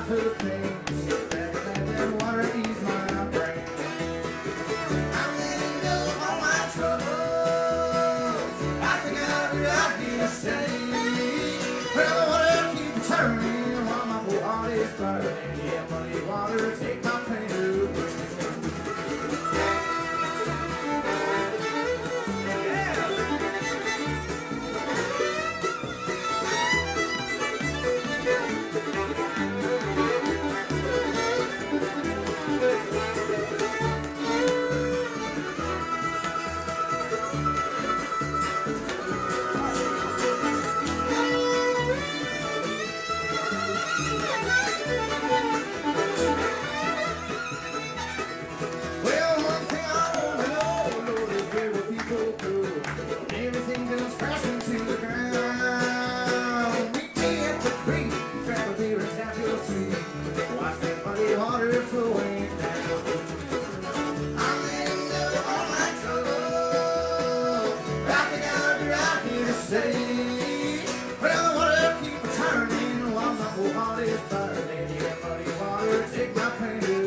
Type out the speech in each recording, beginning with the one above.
to the pain. Let that water ease my brain. I'm letting go of all my troubles. I think I'll be out here steady. Well, the water keeps turning while my poor heart is burning. Yeah, muddy water, take my pain away. Well, one thing I wanna know, Lord, is where will people go? Everything goes crashing to the ground. Meet me at the creek, grab a beer and tap your sweet. Watch that muddy water flowing down. I'm letting go of all my trouble. I think I'll be right here to stay. Well, the water keeps turning while my whole heart is burning. Yeah, muddy water, take my pain away.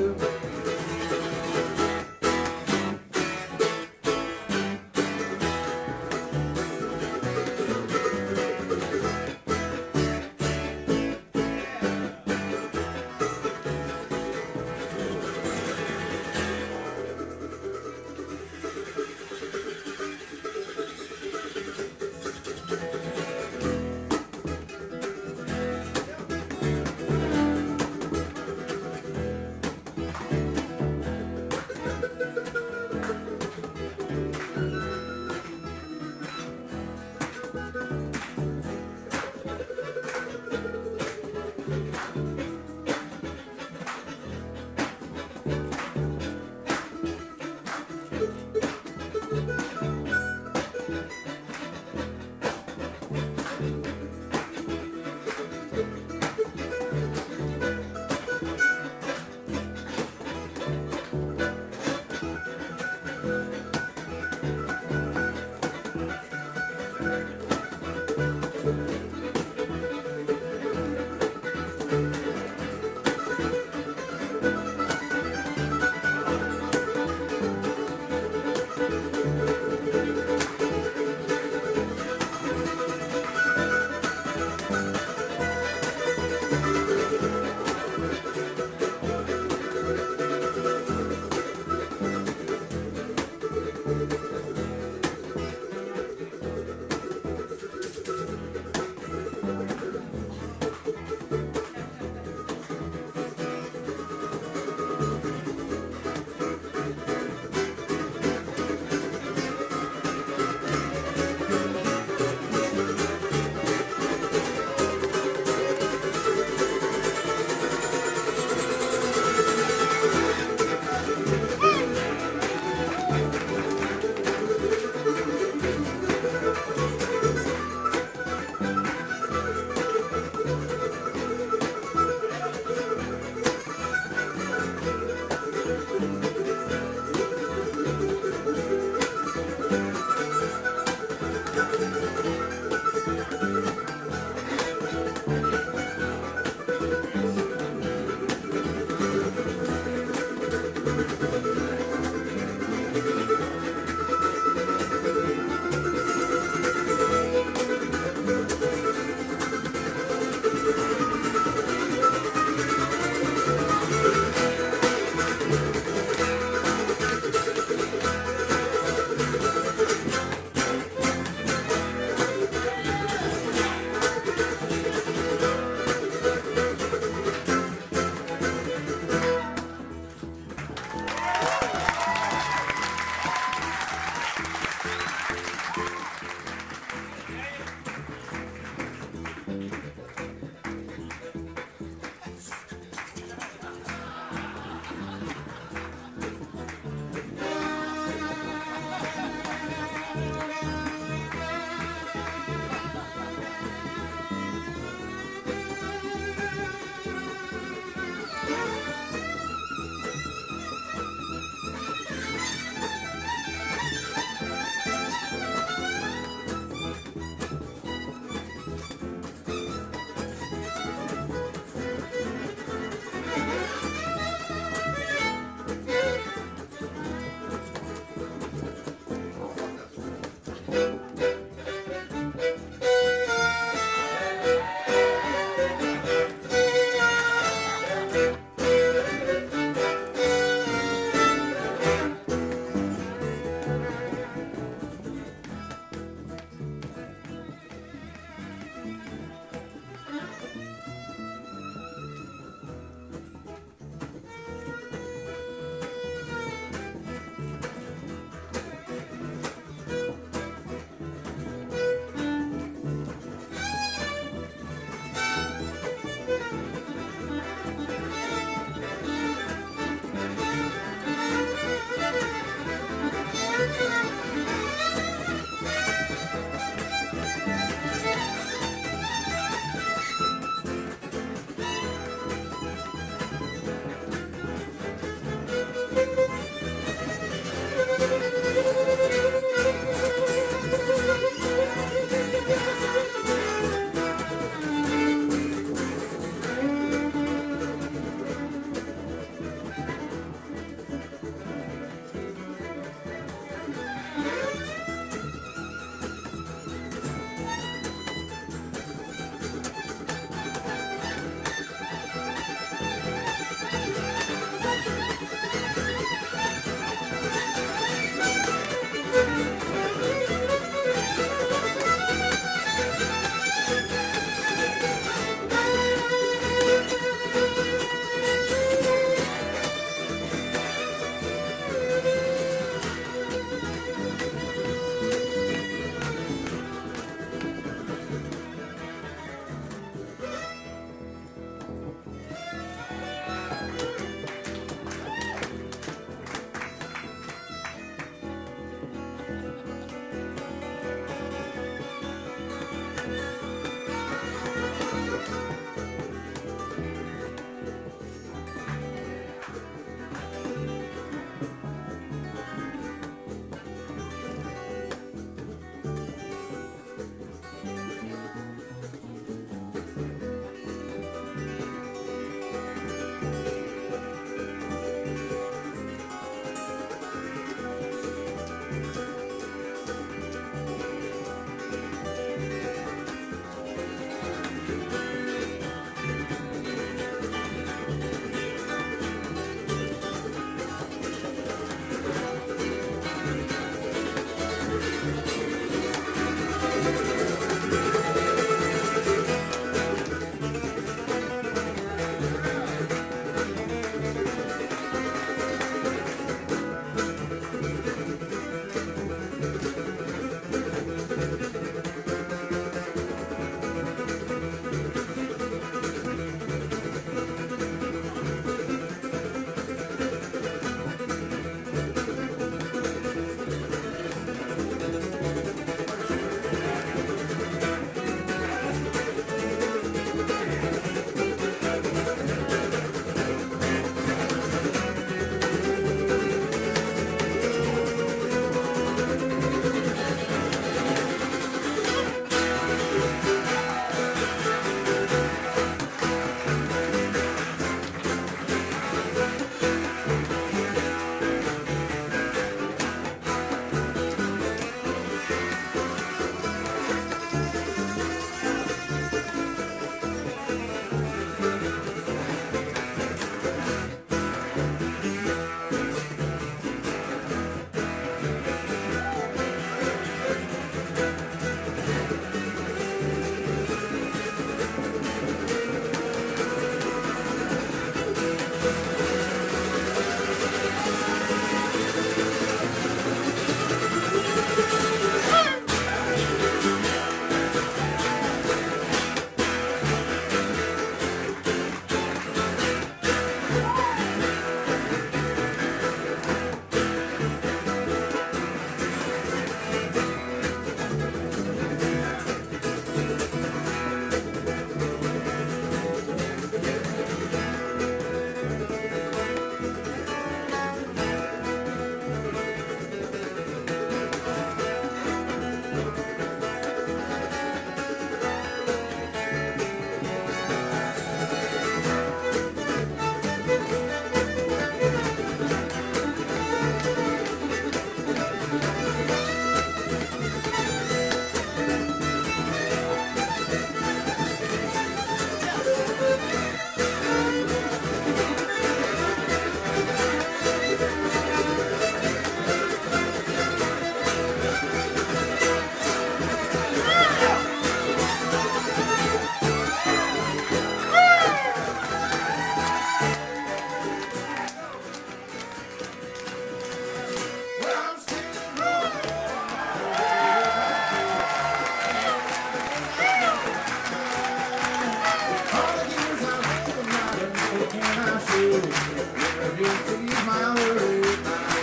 Never just to use my words.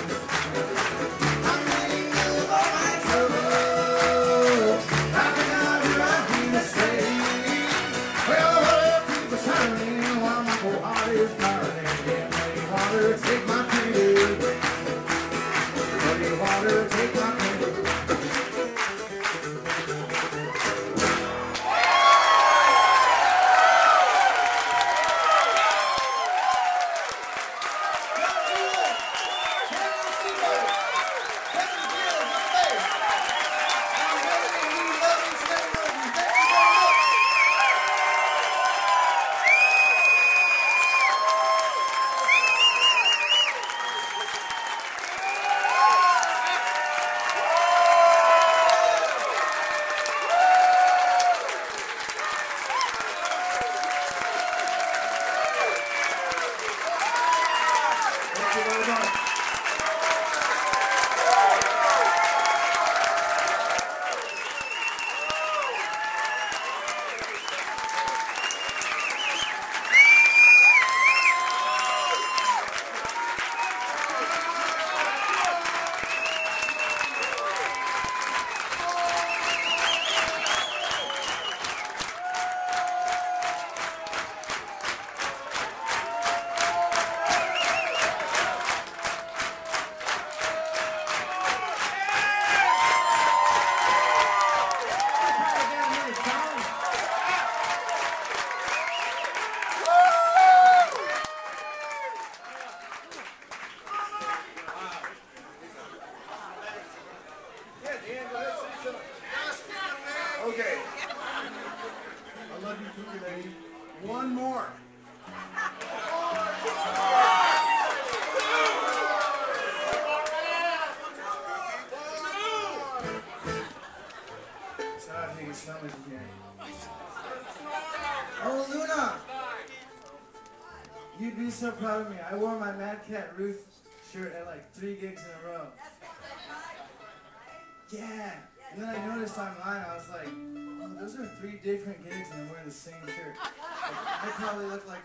I'm letting go of all my trouble. I cannot do right to say. Well, what people turning while my whole heart is burning. Yeah, muddy water, take my pretty breath. Muddy water, take my pretty breath. Okay. I love you too, lady. One more. So I think it's stomach again. Oh, Luna! You'd be so proud of me. I wore my Mad Cat Ruth shirt at like 3 gigs in a row. Yeah. And then I noticed online, I was like, oh, those are 3 different gigs and I'm wearing the same shirt. Like, I probably look like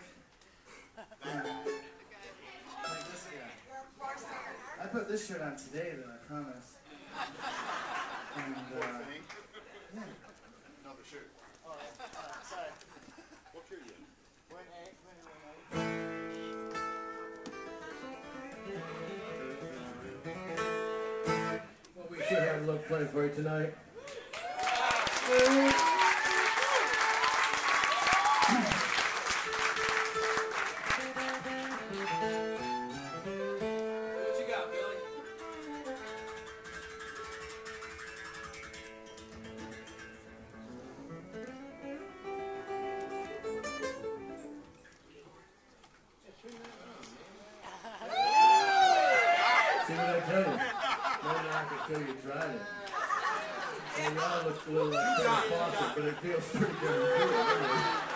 this guy. I put this shirt on today though, I promise. And, yeah. Another shirt. Oh, sorry. What shirt are you in? We're in A. Well, we should have a little play for you tonight. What you got, Billy? See what I tell you? No knock until you tried it. Well, y'all look a little like Farrah Fawcett, but it feels pretty good.